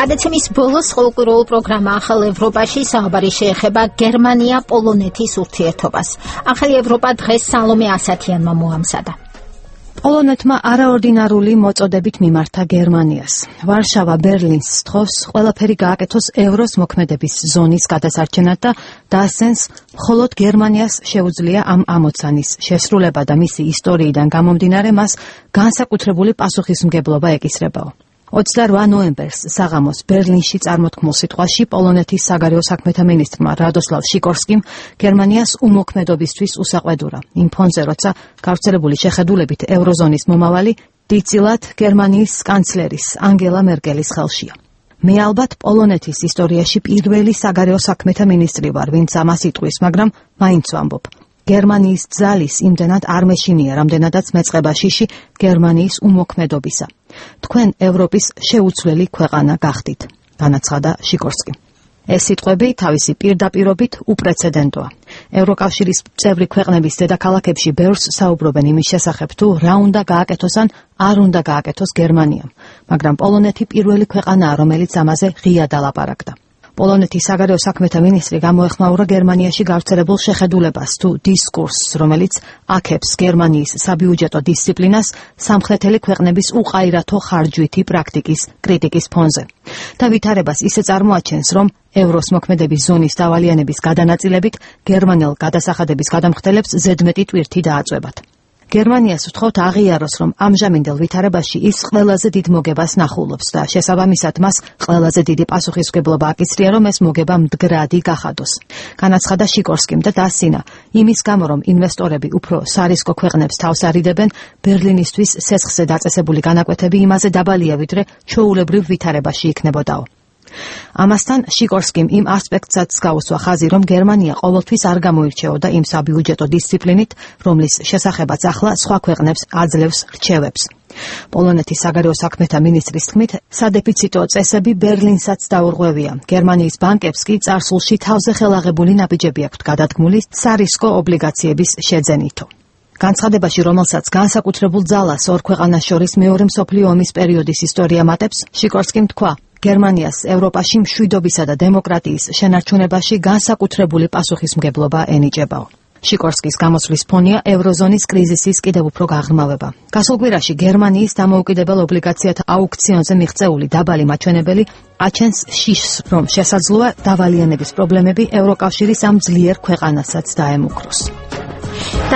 გადაცემის ბოლოს ყოველკვირეულ პროგრამა ახალ ევროპაში საუბარი შეეხება გერმანია-პოლონეთის ურთიერთობას. ახალი ევროპა დღეს სალომე ასათიანმა მოამზადა. პოლონეთმა არაორდინარული მოწოდებით მიმართა გერმანიას. ვარშავა ბერლინს სთხოვს ყველაფერი გააკეთოს ევროს მოქმედების ზონის გადასარჩენად და დაასცენს მხოლოდ გერმანიას შეუძლია ამ ამოცანის შესრულება და მისი ისტორიიდან გამომდინარე მას განსაკუთრებული პასუხისმგებლობა ეკისრებაო. 28 ნოემბერს საღამოს ბერლინში წარმოთქმულ სიტყვაში პოლონეთის საგარეო საქმეთა მინისტრმა რადოსლავ შიკორსკიმ გერმანიას უმოქმედობისთვის უსაყვედურა. იმ ფონზე, როცა გავრცელებული შეხედულებით ევროზონის მომავალი დიდწილად გერმანიის კანცლერის ანგელა მერკელის ხელშია. მე ალბათ პოლონეთის ისტორიაში პირველი საგარეო საქმეთა მინისტრი ვარ, ვინც ამას იტყვის, მაგრამ მაინც ვამბობ. გერმანიის ძალის იმდენად არ მეშინია, რამდენადაც მეწყება შიში გერმანიის უმოქმედობისა. თქვენ ევროპის შეუცვლელი ქვეყანა გახდით, განაცხადა შიკორსკი. ეს სიტყვები თავისი პირდაპირობით უპრეცედენტოა. ევროკავშირის წევრი ქვეყნების დედაქალაქებში ბევრს საუბრობენ იმის შესახებ, თუ რა უნდა გააკეთოს ან არ უნდა გააკეთოს გერმანიამ, მაგრამ პოლონეთი პირველი ქვეყანაა, რომელიც ამაზე ღიად ალაპარაკდა. პოლონეთის საგარეო საქმეთა მინისტრი გამოეხმაურა გერმანიაში გავრცელებულ შეხედულებას თუ დისკურსს, რომელიც აქებს გერმანიის საბიუჯეტო დისციპლინას სამხრეთელი ქვეყნების უყაირათო ხარჯვითი პრაქტიკის კრიტიკის ფონზე. და ვითარებას ისე წარმოაჩენს, რომ ევროს მოქმედების ზონის დავალიანების გადანაწილებით გერმანელ გადასახადების გადამხდელებს ზედმეტი ტვირთი დააწვევათ. გერმანიას ვთხოვთ აღიაროს, რომ ამჟამინდელ ვითარებაში ის ყველაზე დიდ მოგებას ნახულობს და შესაბამისად მას ყველაზე დიდი პასუხისმგებლობა აკისრია, რომ ეს მოგება მდგრადი გახადოს. განაცხადა შიკორსკიმ და დასცინა, იმის გამო, რომ ინვესტორები უფრო სარისკო ქვეყნებს თავს არიდებენ, ბერლინისთვის სესხზე დაწესებული განაკვეთები იმაზე დაბალია, ვიდრე ჩვეულებრივ ვითარებაში იქნებოდაო. ამასთან შიკორსკიმ იმ ასპექტსაც გაუსვა ხაზი, რომ გერმანია ყოველთვის არ გამოირჩეოდა იმ საბიუჯეტო დისციპლინით, რომლის შესახებაც ახლა სხვა ქვეყნებს აძლევს რჩევებს. პოლონეთის საგარეო საქმეთა მინისტრის თქმით, სადეფიციტო წესები ბერლინსაც დაურღვევია. გერმანიის ბანკებს კი წარსულში თავზე ხელაღებული ნაბიჯები აქვთ გადადგმული სარისკო ობლიგაციების შეძენითო. განცხადებაში, რომელსაც განსაკუთრებულ ძალას ორ ქვეყანას შორის მეორე მსოფლიო ომის პერიოდის ისტორია მატებს, შიკორსკიმ თქვა, გერმანიას ევროპაში მშვიდობისა და დემოკრატიის შენარჩუნებაში განსაკუთრებული პასუხისმგებლობა ენიჭებაო. შიკორსკის გამოსვლის ფონია ევროზონის კრიზისის კიდევ უფრო გაღრმავება. გასულ კვირაში გერმანიის დამოუკიდებელ ობლიგაციათა აუქციონზე მიღწეული დაბალი მაჩვენებელი აჩენს შიშს, რომ შესაძლოა დავალიანების პრობლემები ევროკავშირის ამ ძლიერ ქვეყანასაც დაემუქროს.